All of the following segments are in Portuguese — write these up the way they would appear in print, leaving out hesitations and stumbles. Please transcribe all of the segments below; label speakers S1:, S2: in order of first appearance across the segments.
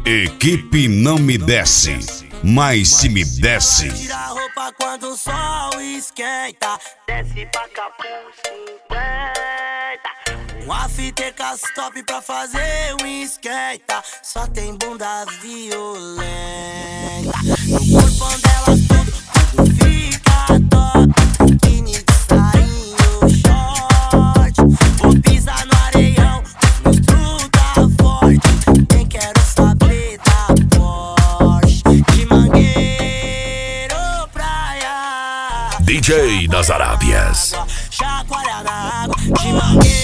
S1: Equipe não me desce, mas se me desce.
S2: Tira a roupa quando o sol esquenta, desce pra Capu 50. Um after top pra fazer um esquenta, só tem bunda violenta. No corpão dela tudo fica top, biquíni de sainho, short. Vou pisar no areião, monstro tá forte. Nem quero saber da Porsche, de Mangueiro praia.
S1: DJ das Arábias.
S2: Chacoalha na água, de Mangueiro.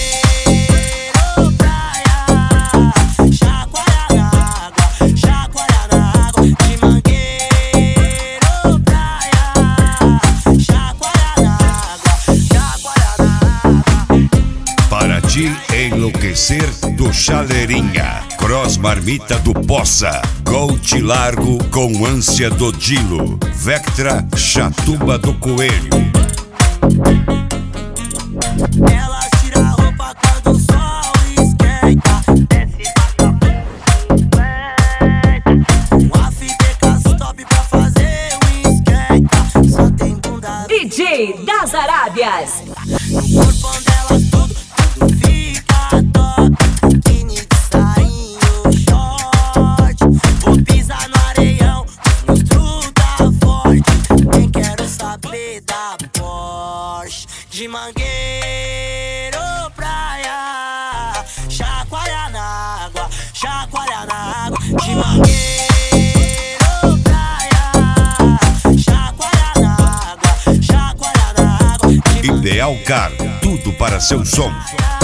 S1: Enlouquecer do Chaleirinha, Cross Marmita do Poça, Gold Largo com ânsia do Dilo, Vectra Chatuba do Coelho.
S2: Elas tiram a roupa quando o sol esquenta, desce pra Capu 50. Um after top pra fazer um esquenta, só tem bunda.
S3: DJ das Arábias.
S2: No corpão dela tudo fica top, biquíni de sainho, short. Vou pisar no areião, monstro tá forte. Nem quero saber da Porsche, de Mangueiro praia. Chacoalha na água, de Mangueiro praia. Chacoalha na água, de
S1: Ideal Car, tudo para seu som.